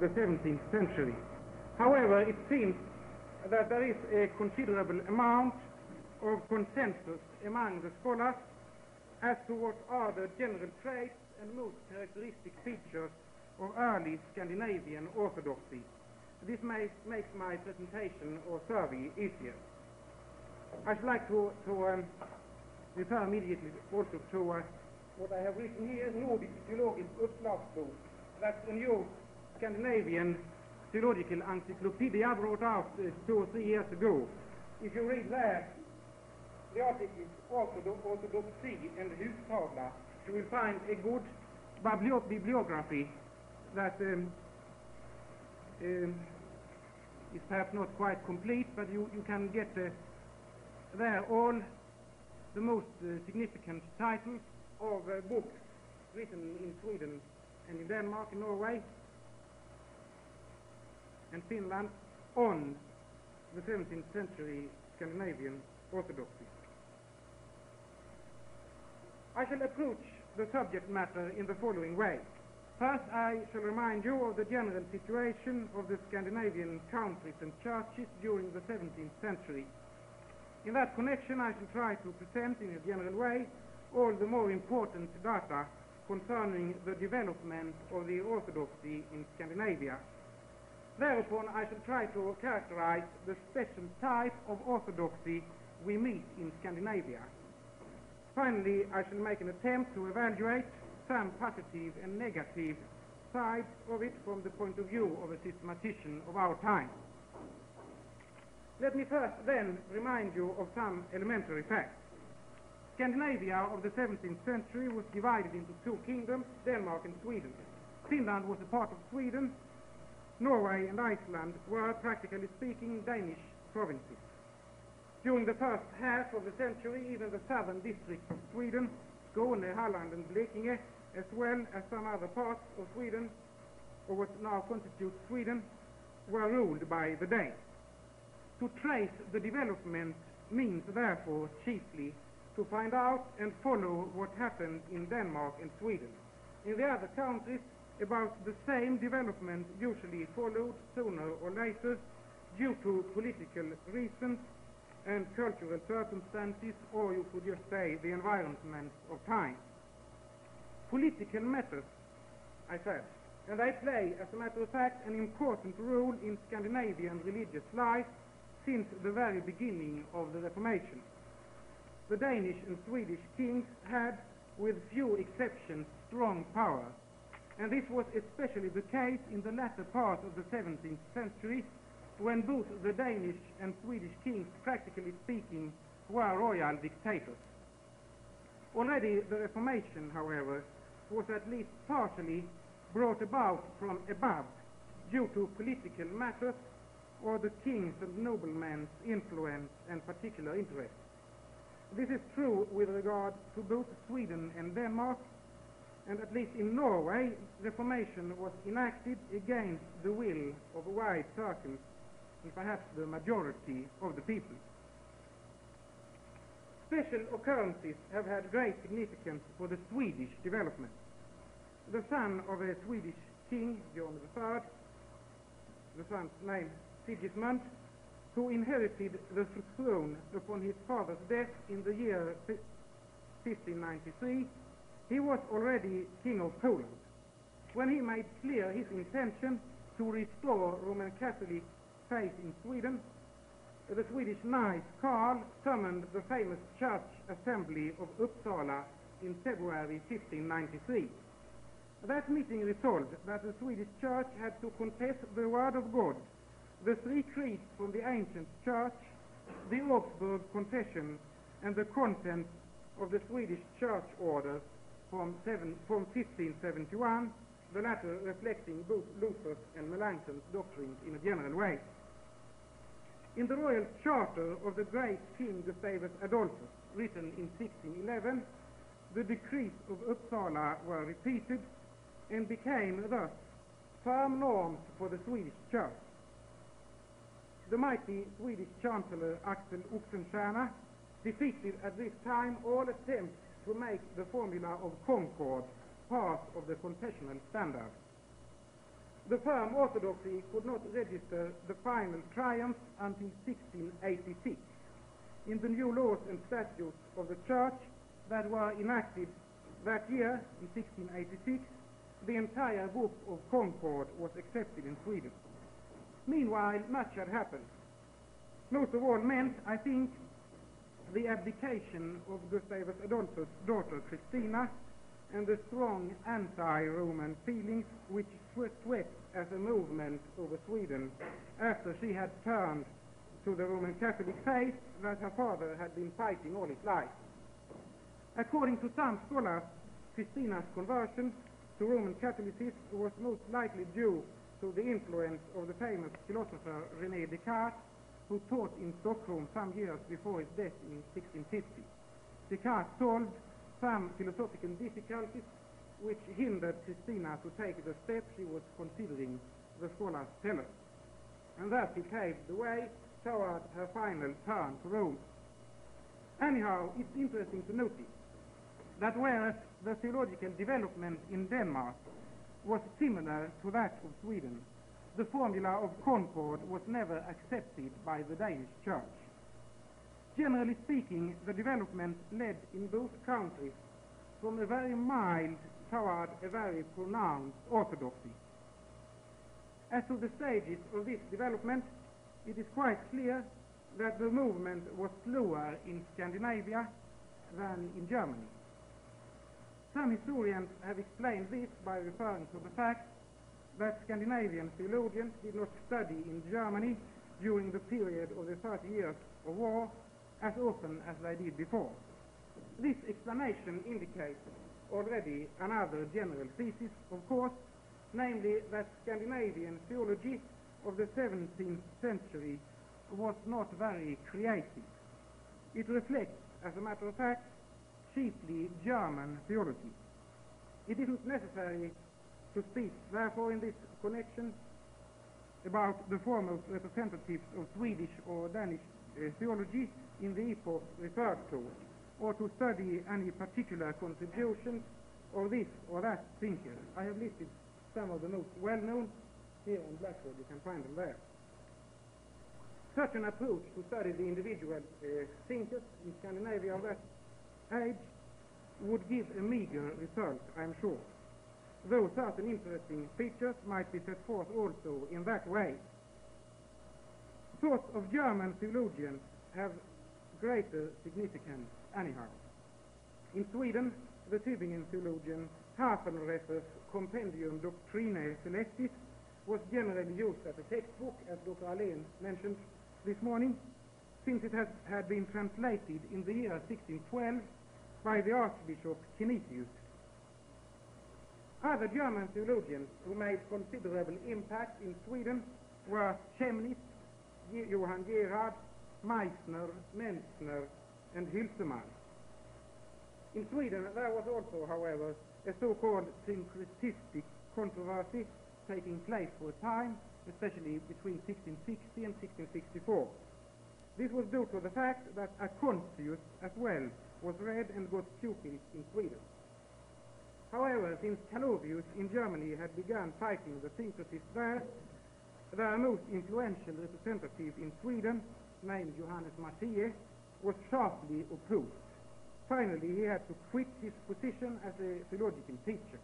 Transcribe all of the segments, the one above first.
the 17th century. However, it seems that there is a considerable amount of consensus among the scholars as to what are the general traits and most characteristic features of early Scandinavian orthodoxy. This makes my presentation or survey easier. I should like to refer immediately also to what I have written here, Nordisk Theologisk Uppslagsbok. That's a new Scandinavian theological encyclopedia brought out 2 or 3 years ago. If you read there, the article Orthodoxy and Hustavla, you will find a good bibliography that is perhaps not quite complete, but you can get there all the most significant titles of books written in Sweden and in Denmark and Norway and Finland on the 17th century Scandinavian orthodoxy. I shall approach the subject matter in the following way. First, I shall remind you of the general situation of the Scandinavian countries and churches during the 17th century. In that connection, I shall try to present in a general way all the more important data concerning the development of the orthodoxy in Scandinavia. Thereupon, I shall try to characterize the special type of orthodoxy we meet in Scandinavia. Finally, I shall make an attempt to evaluate some positive and negative sides of it from the point of view of a systematician of our time. Let me first then remind you of some elementary facts. Scandinavia of the 17th century was divided into 2 kingdoms, Denmark and Sweden. Finland was a part of Sweden. Norway and Iceland were, practically speaking, Danish provinces. During the first half of the century, even the southern districts of Sweden, Skåne, Halland and Blekinge, as well as some other parts of Sweden, or what now constitutes Sweden, were ruled by the Danes. To trace the development means, therefore, chiefly to find out and follow what happened in Denmark and Sweden. In the other countries, about the same development usually followed sooner or later due to political reasons and cultural circumstances, or you could just say the environment of time. Political matters, I said, and they play, as a matter of fact, an important role in Scandinavian religious life since the very beginning of the Reformation. The Danish and Swedish kings had, with few exceptions, strong power, and this was especially the case in the latter part of the 17th century, when both the Danish and Swedish kings, practically speaking, were royal dictators. Already the Reformation, however, was at least partially brought about from above due to political matters or the kings and noblemen's influence and particular interests. This is true with regard to both Sweden and Denmark, and at least in Norway, Reformation was enacted against the will of a wide circle and perhaps the majority of the people. Special occurrences have had great significance for the Swedish development. The son of a Swedish king, John III, the son's name Sigismund, who inherited the throne upon his father's death in the year 1593, he was already king of Poland. When he made clear his intention to restore Roman Catholic faith in Sweden, the Swedish knight Karl summoned the famous church assembly of Uppsala in February 1593. That meeting resolved that the Swedish church had to confess the word of God, the 3 creeds from the ancient church, the Augsburg Confession, and the content of the Swedish church order from 1571, the latter reflecting both Luther's and Melanchthon's doctrines in a general way. In the royal charter of the great King Gustavus Adolphus, written in 1611, the decrees of Uppsala were repeated and became thus firm norms for the Swedish church. The mighty Swedish Chancellor Axel Oxenstierna defeated at this time all attempts to make the formula of concord part of the confessional standard. The firm orthodoxy could not register the final triumph until 1686. In the new laws and statutes of the Church that were enacted that year, in 1686, the entire Book of Concord was accepted in Sweden. Meanwhile, much had happened. Most of all meant, I think, the abdication of Gustavus Adolphus' daughter Christina and the strong anti-Roman feelings which swept as a movement over Sweden after she had turned to the Roman Catholic faith that her father had been fighting all his life. According to some scholars, Christina's conversion to Roman Catholicism was most likely due to the influence of the famous philosopher René Descartes, who taught in Stockholm some years before his death in 1650. Descartes solved some philosophical difficulties which hindered Christina to take the step she was considering, the scholars tell us, and thus he paved the way toward her final turn to Rome. Anyhow, it's interesting to notice that whereas the theological development in Denmark was similar to that of Sweden, the formula of Concord was never accepted by the Danish Church. Generally speaking, the development led in both countries from a very mild toward a very pronounced orthodoxy. As to the stages of this development, it is quite clear that the movement was slower in Scandinavia than in Germany. Some historians have explained this by referring to the fact that Scandinavian theologians did not study in Germany during the period of the 30 years of war as often as they did before. This explanation indicates already another general thesis, of course, namely that Scandinavian theology of the 17th century was not very creative. It reflects, as a matter of fact, chiefly German theology. It isn't necessary to speak, therefore, in this connection about the foremost representatives of Swedish or Danish theology in the epoch referred to, or to study any particular contributions of this or that thinker. I have listed some of the most well-known here on Blackboard. You can find them there. Such an approach to study the individual thinkers in Scandinavia of that age would give a meager result, I'm sure, though certain interesting features might be set forth also in that way. Thoughts of German theologians have greater significance anyhow. In Sweden, the Tübingen theologian Hafenresser's Compendium Doctrinae Celestis was generally used as a textbook, as Dr. Allén mentioned this morning, since it had been translated in the year 1612 by the Archbishop Canisius. Other German theologians who made considerable impact in Sweden were Chemnitz, Johann Gerhard, Meissner, Mentzner, and Hülsemann. In Sweden there was also, however, a so-called syncretistic controversy taking place for a time, especially between 1660 and 1664. This was due to the fact that Acontius as well was read and got pupils in Sweden. However, since Calovius in Germany had begun fighting the syncretists there, their most influential representative in Sweden, named Johannes Matthäus, was sharply opposed. Finally, he had to quit his position as a theological teacher.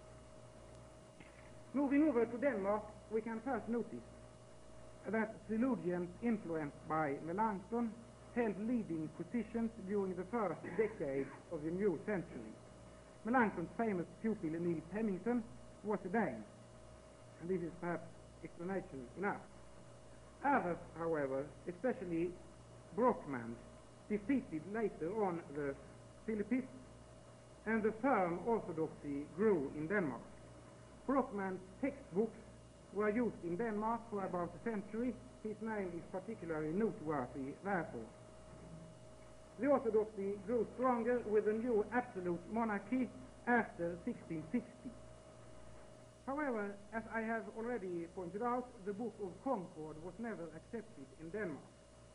Moving over to Denmark, we can first notice that theologians influenced by Melanchthon held leading positions during the first decade of the new century. Melanchthon's famous pupil, Niels Hemmingsen, was a Dane, and this is perhaps explanation enough. Others, however, especially Brockman, defeated later on the Philippists, and the firm orthodoxy grew in Denmark. Brockman's textbooks were used in Denmark for about a century. His name is particularly noteworthy, therefore. The orthodoxy grew stronger with the new absolute monarchy after 1660. However, as I have already pointed out, the Book of Concord was never accepted in Denmark.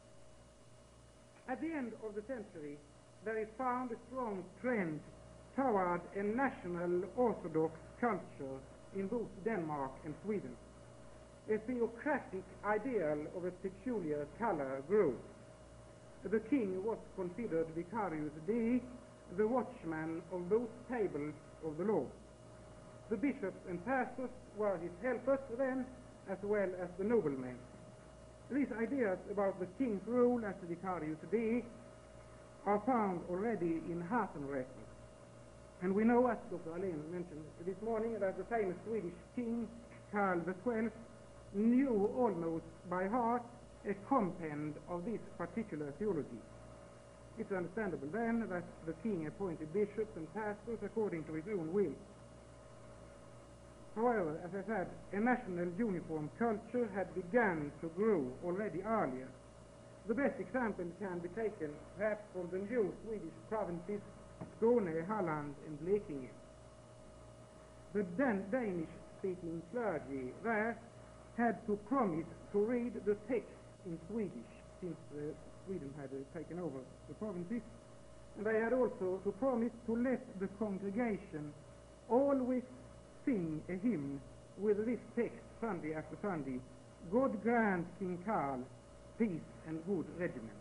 At the end of the century, there is found a strong trend toward a national orthodox culture in both Denmark and Sweden. A theocratic ideal of a peculiar color grew. The king was considered vicarius Dei, the watchman of both tables of the law. The bishops and pastors were his helpers then, as well as the noblemen. These ideas about the king's role as the vicarius Dei are found already in Hasenretten. And we know, as Dr. Allén mentioned this morning, that the famous Swedish king, Karl XII, knew almost by heart a compend of this particular theology. It's understandable then that the king appointed bishops and pastors according to his own will. However, as I said, a national uniform culture had begun to grow already earlier. The best example can be taken perhaps from the new Swedish provinces Skåne, Halland and Blekinge. The Danish-speaking clergy there had to promise to read the text in Swedish, since Sweden had taken over the provinces, and they had also to promise to let the congregation always sing a hymn with this text Sunday after Sunday: God grant King Karl peace and good regiment.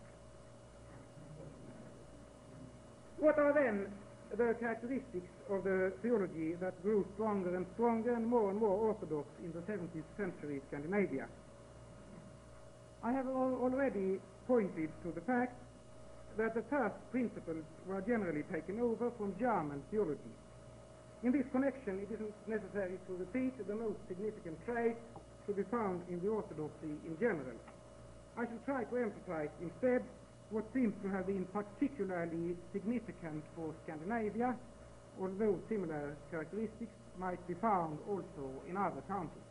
What are then the characteristics of the theology that grew stronger and stronger and more orthodox in the 17th century Scandinavia? I have already pointed to the fact that the first principles were generally taken over from German theology. In this connection, it isn't necessary to repeat the most significant traits to be found in the orthodoxy in general. I shall try to emphasize instead what seems to have been particularly significant for Scandinavia, although similar characteristics might be found also in other countries.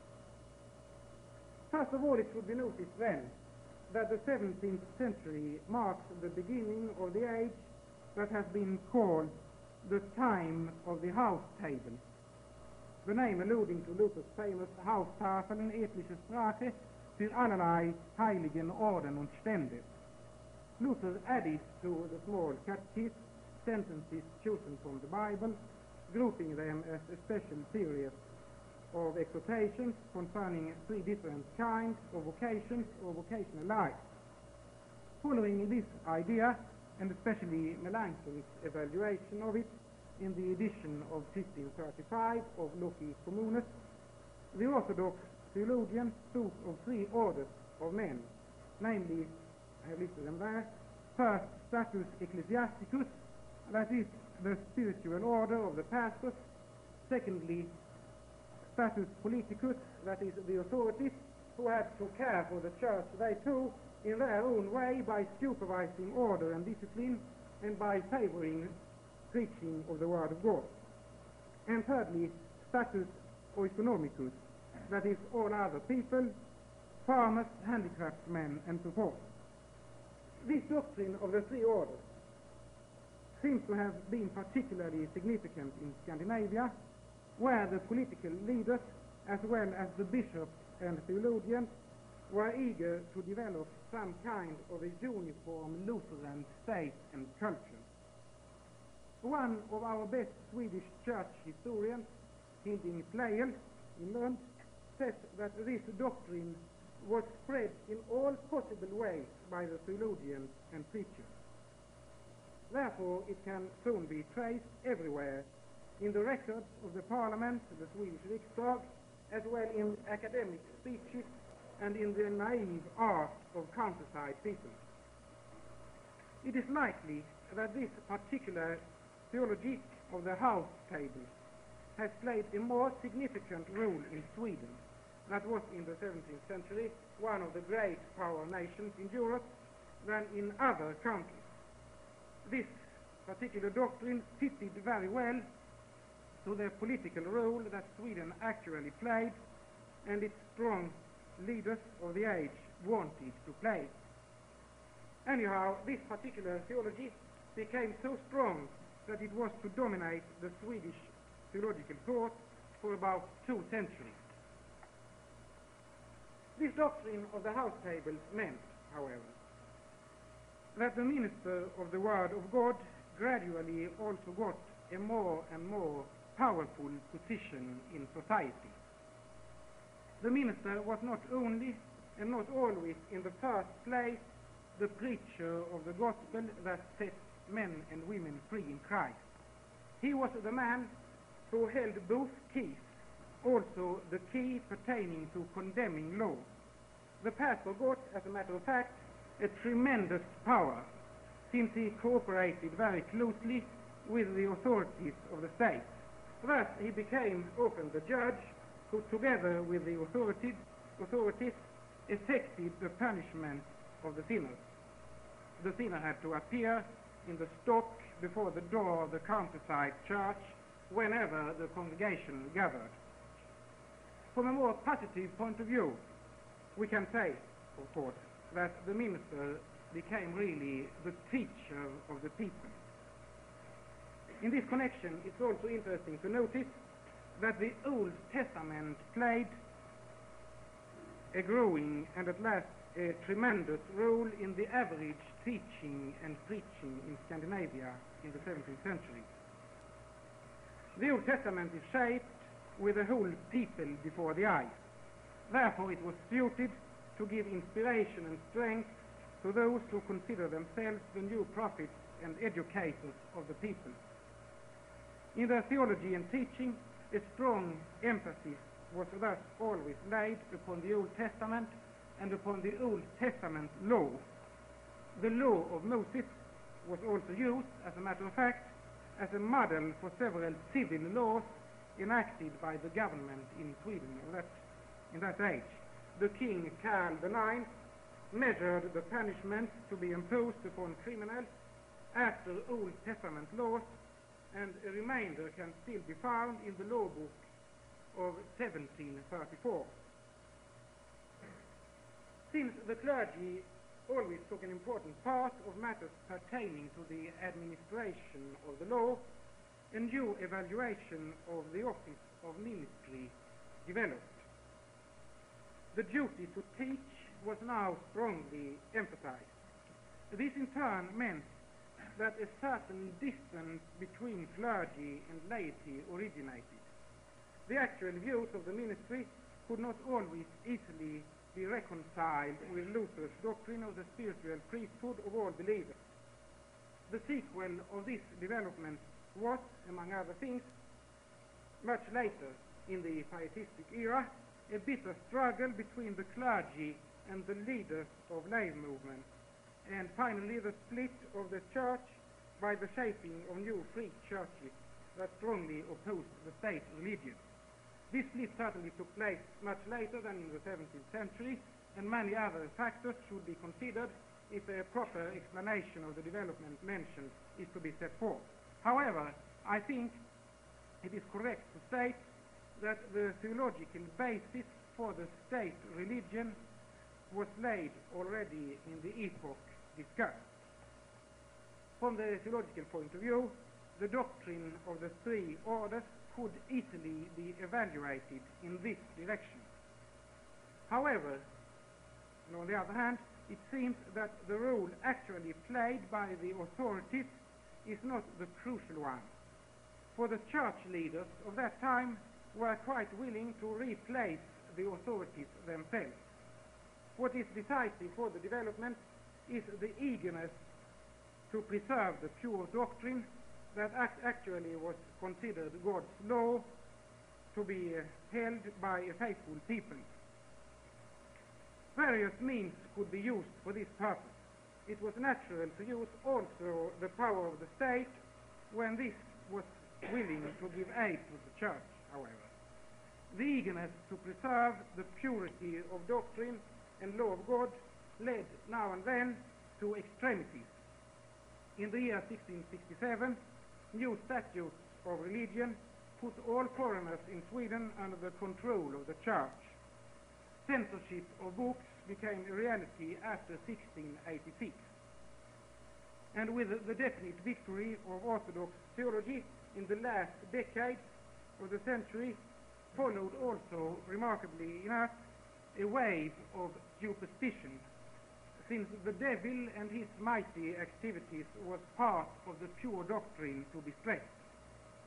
First of all, it should be noticed then that the 17th century marks the beginning of the age that has been called the time of the house table, the name alluding to Luther's famous Haustafeln, etliche Sprache, für allerlei heiligen Orden und Stände. Luther added to the small catechism sentences chosen from the Bible, grouping them as a special series of exhortations concerning three different kinds of vocations or vocational life. Following this idea, and especially Melanchthon's evaluation of it in the edition of 1535 of Loci Communis, the Orthodox theologians spoke of three orders of men, namely, I have listed them there: first, status ecclesiasticus, that is the spiritual order of the pastors; secondly, status politicus, that is the authorities who had to care for the church they too in their own way by supervising order and discipline and by favoring preaching of the word of God; and thirdly, status oikonomicus, that is all other people, farmers, handicraftsmen and so forth. This doctrine of the three orders seems to have been particularly significant in Scandinavia, where the political leaders, as well as the bishops and theologians, were eager to develop some kind of a uniform Lutheran state and culture. One of our best Swedish church historians, Hilding Pleijel in Lund, says that this doctrine was spread in all possible ways by the theologians and preachers. Therefore, it can soon be traced everywhere in the records of the Parliament, the Swedish Riksdag, as well in academic speeches and in the naive art of countryside people. It is likely that this particular theology of the house table has played a more significant role in Sweden, that was in the 17th century one of the great power nations in Europe, than in other countries. This particular doctrine fitted very well to the political role that Sweden actually played and its strong leaders of the age wanted to play. Anyhow, this particular theology became so strong that it was to dominate the Swedish theological thought for about 2 centuries. This doctrine of the house tables meant, however, that the minister of the Word of God gradually also got a more and more powerful position in society. The minister was not only and not always in the first place the preacher of the gospel that sets men and women free in Christ. He was the man who held both keys, also the key pertaining to condemning law. The pastor got, as a matter of fact, a tremendous power, since he cooperated very closely with the authorities of the state. Thus, he became often the judge who, together with the authorities, effected the punishment of the sinners. The sinner had to appear in the stock before the door of the countryside church whenever the congregation gathered. From a more positive point of view, we can say, of course, that the minister became really the teacher of the people. In this connection, it's also interesting to notice that the Old Testament played a growing and at last a tremendous role in the average teaching and preaching in Scandinavia in the 17th century. The Old Testament is shaped with the whole people before the eyes. Therefore, it was suited to give inspiration and strength to those who consider themselves the new prophets and educators of the people. In their theology and teaching, a strong emphasis was thus always laid upon the Old Testament and upon the Old Testament law. The law of Moses was also used, as a matter of fact, as a model for several civil laws enacted by the government in Sweden in that age. The King Karl IX measured the punishments to be imposed upon criminals after Old Testament laws, and a remainder can still be found in the law book of 1734. Since the clergy always took an important part of matters pertaining to the administration of the law, a new evaluation of the office of ministry developed. The duty to teach was now strongly emphasized. This in turn meant that a certain distance between clergy and laity originated. The actual views of the ministry could not always easily be reconciled with Luther's doctrine of the spiritual priesthood of all believers. The sequel of this development was, among other things, much later in the pietistic era, a bitter struggle between the clergy and the leaders of lay movements, and finally the split of the church by the shaping of new free churches that strongly opposed the state religion. This split certainly took place much later than in the 17th century, and many other factors should be considered if a proper explanation of the development mentioned is to be set forth. However, I think it is correct to state that the theological basis for the state religion was laid already in the epoch discussed. From the theological point of view, the doctrine of the three orders could easily be evaluated in this direction. However, and on the other hand, it seems that the role actually played by the authorities is not the crucial one, for the church leaders of that time were quite willing to replace the authorities themselves. What is decisive for the development is the eagerness to preserve the pure doctrine that actually was considered God's law to be held by a faithful people. Various means could be used for this purpose. It was natural to use also the power of the state when this was willing to give aid to the church, however. The eagerness to preserve the purity of doctrine and law of God led now and then to extremities. In the year 1667, new statutes of religion put all foreigners in Sweden under the control of the church. Censorship of books became a reality after 1686. And with the definite victory of Orthodox theology in the last decades of the century, followed also, remarkably enough, a wave of superstition, since the devil and his mighty activities was part of the pure doctrine to be stressed.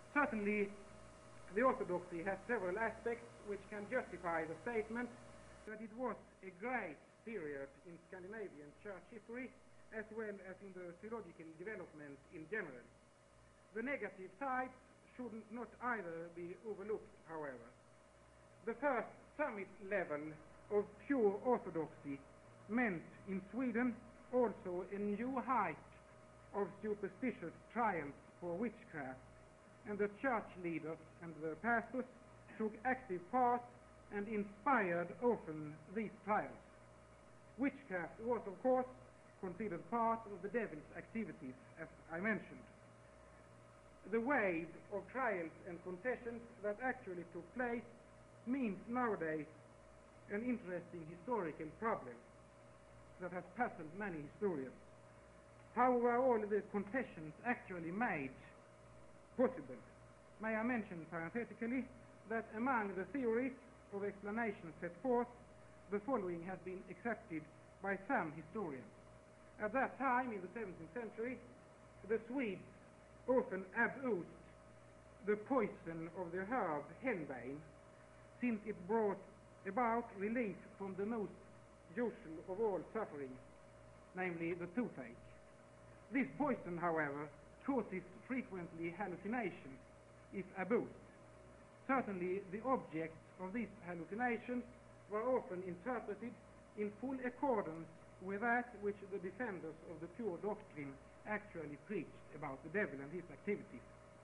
Certainly, the orthodoxy has several aspects which can justify the statement that it was a great period in Scandinavian church history, as well as in the theological development in general. The negative sides should not either be overlooked, however. The first summit level of pure orthodoxy meant in Sweden also a new height of superstitious triumphs for witchcraft, and the church leaders and the pastors took active part and inspired often these trials. Witchcraft was, of course, considered part of the devil's activities, as I mentioned. The wave of trials and confessions that actually took place means nowadays an interesting historical problem that has puzzled many historians. How were all the confessions actually made possible? May I mention parenthetically that among the theories of explanation set forth, the following has been accepted by some historians. At that time, in the 17th century, the Swedes often abused the poison of the herb henbane, since it brought about relief from the most usual of all sufferings, namely the toothache. This poison, however, causes frequently hallucinations if abused. Certainly, the objects of these hallucinations were often interpreted in full accordance with that which the defenders of the pure doctrine actually preached about the devil and his activities.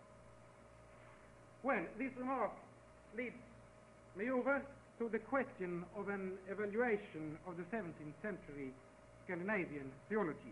Well, this remark leads me over to the question of an evaluation of the 17th century Scandinavian theology.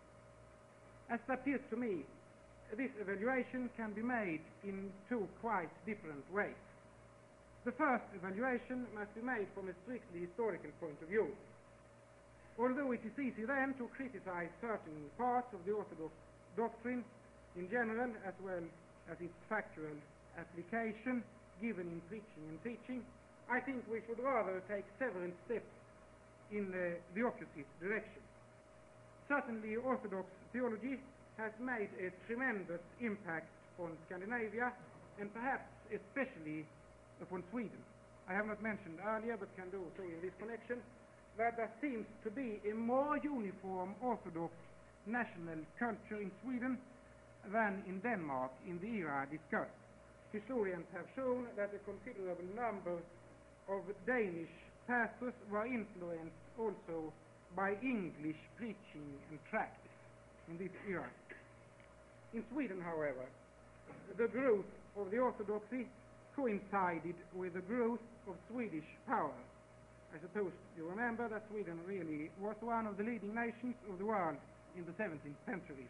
As it appears to me, this evaluation can be made in two quite different ways. The first evaluation must be made from a strictly historical point of view. Although it is easy then to criticize certain parts of the Orthodox doctrine in general, as well as its factual application given in preaching and teaching, I think we should rather take several steps in the opposite direction. Certainly, Orthodox theology has made a tremendous impact on Scandinavia, and perhaps especially upon Sweden. I have not mentioned earlier, but can do so in this connection, that there seems to be a more uniform Orthodox national culture in Sweden than in Denmark in the era discussed. Historians have shown that a considerable number of Danish pastors were influenced also by English preaching and practice in this era. In Sweden, however, the growth of the Orthodoxy coincided with the growth of Swedish power. I suppose you remember that Sweden really was one of the leading nations of the world in the 17th century.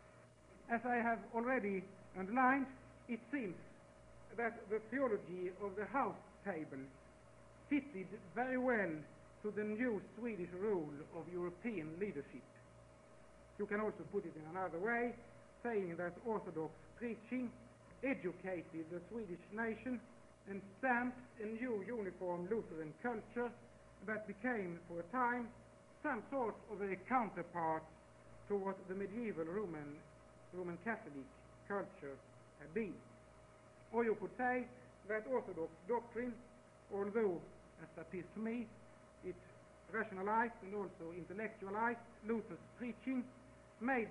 As I have already underlined, it seems that the theology of the house table fitted very well to the new Swedish rule of European leadership. You can also put it in another way, saying that Orthodox preaching educated the Swedish nation and stamped a new uniform Lutheran culture that became, for a time, some sort of a counterpart to what the medieval Roman Catholic culture had been. Or you could say that Orthodox doctrine, although, as it appears to me, it rationalized and also intellectualized Luther's preaching, made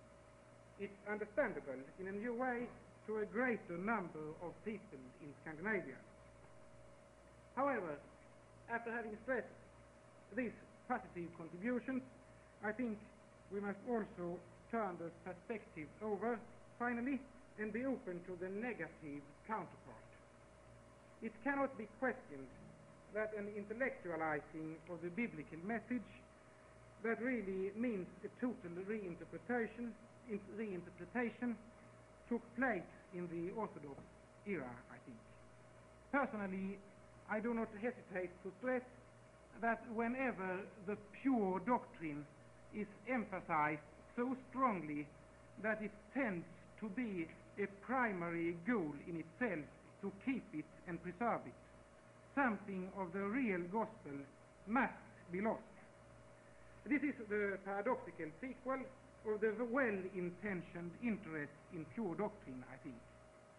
it understandable in a new way to a greater number of people in Scandinavia. However, after having stressed these positive contributions, I think we must also turn the perspective over, finally, and be open to the negative counterpart. It cannot be questioned that an intellectualizing of the biblical message that really means a total reinterpretation took place in the Orthodox era, I think. Personally, I do not hesitate to stress that whenever the pure doctrine is emphasized so strongly that it tends to be a primary goal in itself to keep it and preserve it, something of the real gospel must be lost. This is the paradoxical sequel of the well-intentioned interest in pure doctrine, I think.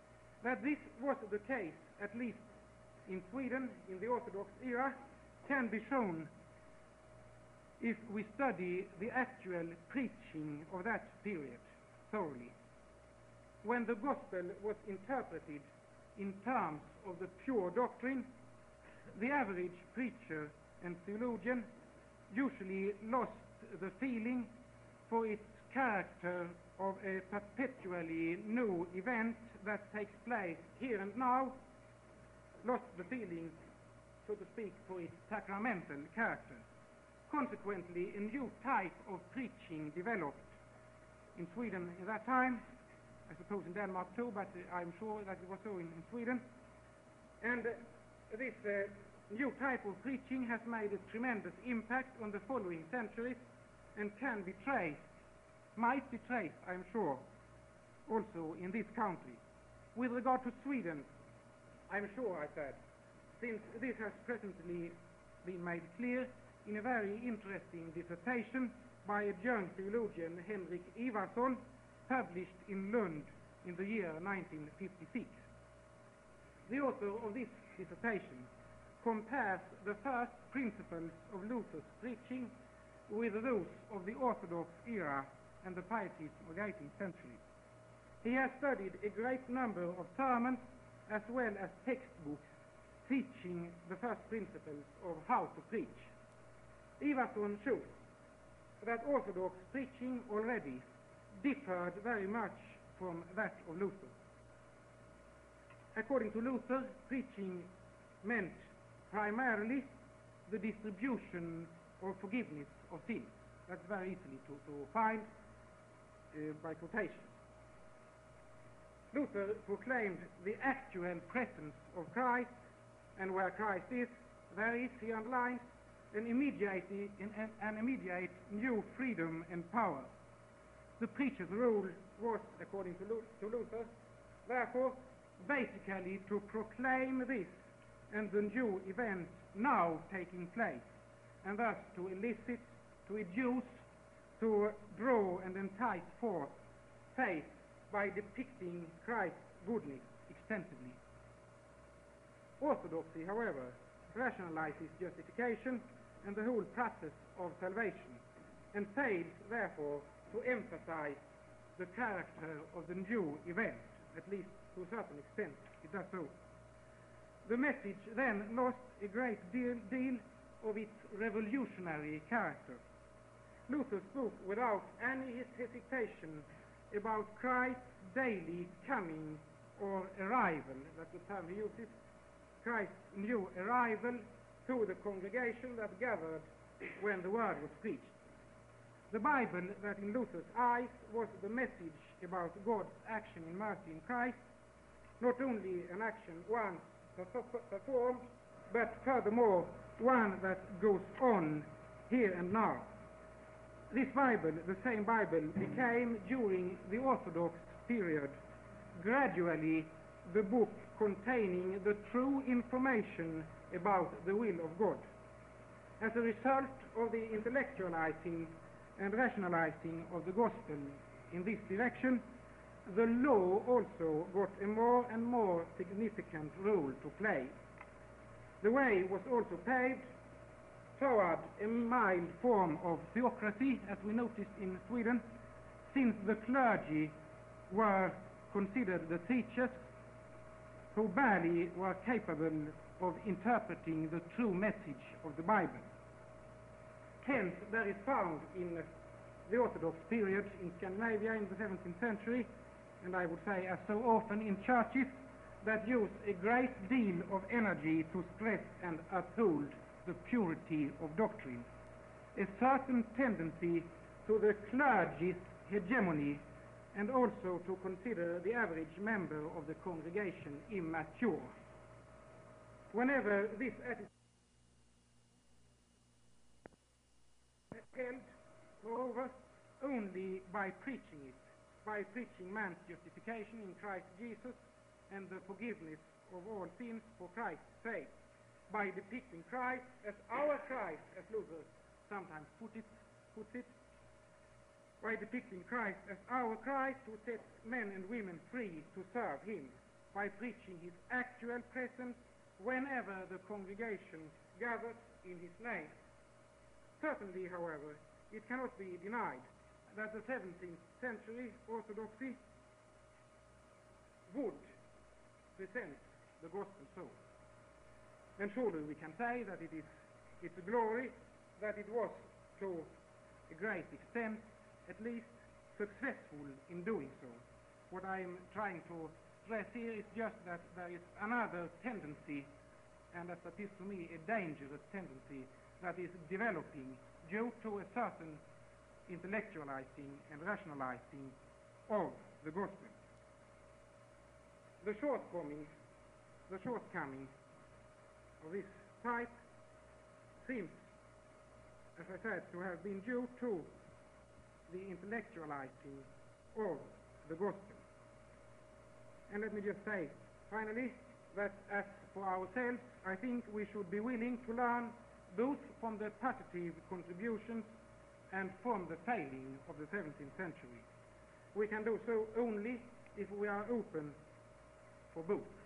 That this was the case, at least in Sweden, in the Orthodox era, can be shown if we study the actual preaching of that period thoroughly. When the gospel was interpreted in terms of the pure doctrine, the average preacher and theologian usually lost the feeling for its character of a perpetually new event that takes place here and now, lost the feeling, so to speak, for its sacramental character. Consequently, a new type of preaching developed in Sweden at that time, I suppose in Denmark too, but I'm sure that it was so in Sweden. And this new type of preaching has made a tremendous impact on the following centuries and can be traced, might be traced, I'm sure, also in this country. With regard to Sweden, I'm sure, I said, since this has presently been made clear in a very interesting dissertation by a young theologian, Henrik Ivarsson, published in Lund in the year 1956. The author of this dissertation compares the first principles of Luther's preaching with those of the Orthodox era and the Pietism of the 18th century. He has studied a great number of sermons as well as textbooks teaching the first principles of how to preach. Ivarsson shows that Orthodox preaching already differed very much from that of Luther. According to Luther, preaching meant primarily the distribution or forgiveness of sins. That's very easily to find by quotation. Luther proclaimed the actual presence of Christ, and where Christ is, there is, he underlines, an immediate new freedom and power. The preacher's role was, according to Luther, therefore, basically to proclaim this and the new event now taking place, and thus to elicit, to induce, to draw and entice forth faith by depicting Christ's goodness extensively. Orthodoxy, however, rationalizes justification and the whole process of salvation, and fails, therefore, to emphasize the character of the new event, at least to a certain extent it does so. The message then lost a great deal of its revolutionary character. Luther spoke without any hesitation about Christ's daily coming or arrival, that's the term he uses, Christ's new arrival to the congregation that gathered when the word was preached. The Bible, that in Luther's eyes was the message about God's action in mercy in Christ, not only an action once performed, but furthermore one that goes on here and now. This Bible, the same Bible, became, during the Orthodox period, gradually the book containing the true information about the will of God. As a result of the intellectualizing and rationalizing of the gospel in this direction, the law also got a more and more significant role to play. The way was also paved toward a mild form of theocracy, as we noticed in Sweden, since the clergy were considered the teachers who barely were capable of interpreting the true message of the Bible. Hence, there is found in the Orthodox period in Scandinavia in the 17th century, and I would say as so often in churches that use a great deal of energy to stress and uphold the purity of doctrine, a certain tendency to the clergy's hegemony, and also to consider the average member of the congregation immature. Whenever this attitude held, moreover, only by preaching it, by preaching man's justification in Christ Jesus and the forgiveness of all sins for Christ's sake, by depicting Christ as our Christ, as Luther sometimes puts it, by depicting Christ as our Christ who sets men and women free to serve him. by preaching his actual presence whenever the congregation gathered in his name. Certainly, however, it cannot be denied that the 17th century orthodoxy would present the gospel so. And surely we can say that it's a glory that it was to a great extent, at least, successful in doing so. What I'm trying to stress here is just that there is another tendency, and as it is to me a dangerous tendency, that is developing due to a certain intellectualizing and rationalizing of the gospel. The shortcoming of this type seems, as I said, to have been due to the intellectualizing of the gospel. And let me just say, finally, that as for ourselves, I think we should be willing to learn both from the positive contributions and from the failing of the 17th century. We can do so only if we are open for both.